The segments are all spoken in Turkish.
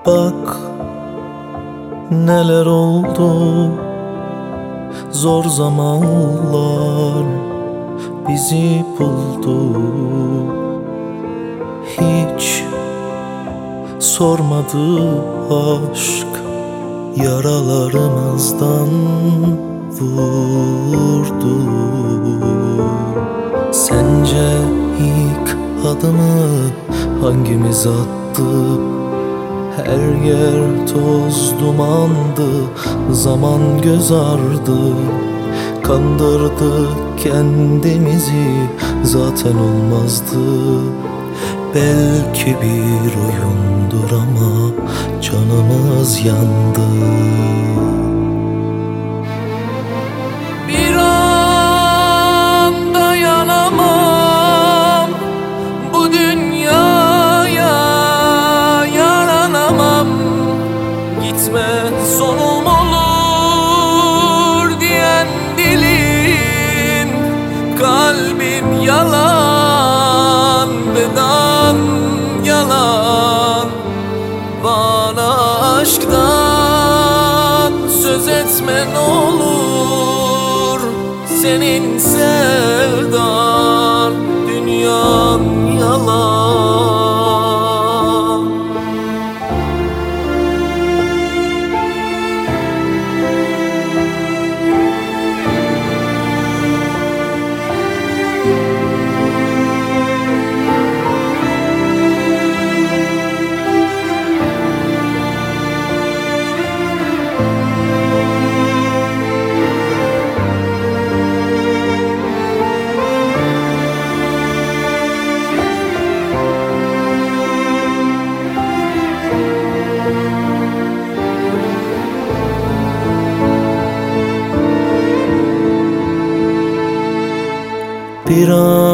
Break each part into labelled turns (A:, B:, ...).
A: Bak neler oldu, zor zamanlar bizi buldu. Hiç sormadı aşk, yaralarımızdan vurdu. Sence ilk adımı hangimiz attı? Her yer toz dumandı, zaman göz ardı. Kandırdık kendimizi, zaten olmazdı. Belki bir oyundur ama canımız yandı.
B: Bir an dayanamam bu dünyaya, yaranamam. Gitme sonum olur diyen dilin, kalbim yalan, bedan yalan. Bana aşktan söz etme ne olur, senin sevdan dünyan yalan.
A: Bir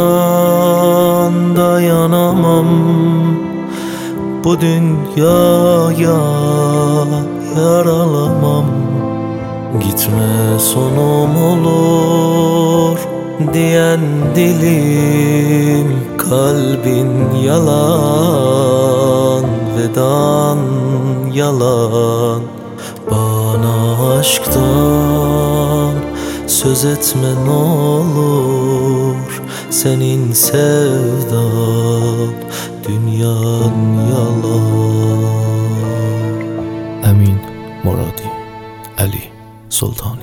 A: an dayanamam bu dünyaya, yaralamam. Gitme sonum olur diyen dilim, kalbin yalan, vedan yalan. Bana aşktan söz etme ne olur, senin sevdan dünyan yalan. Emin Moradi Ali Sultan.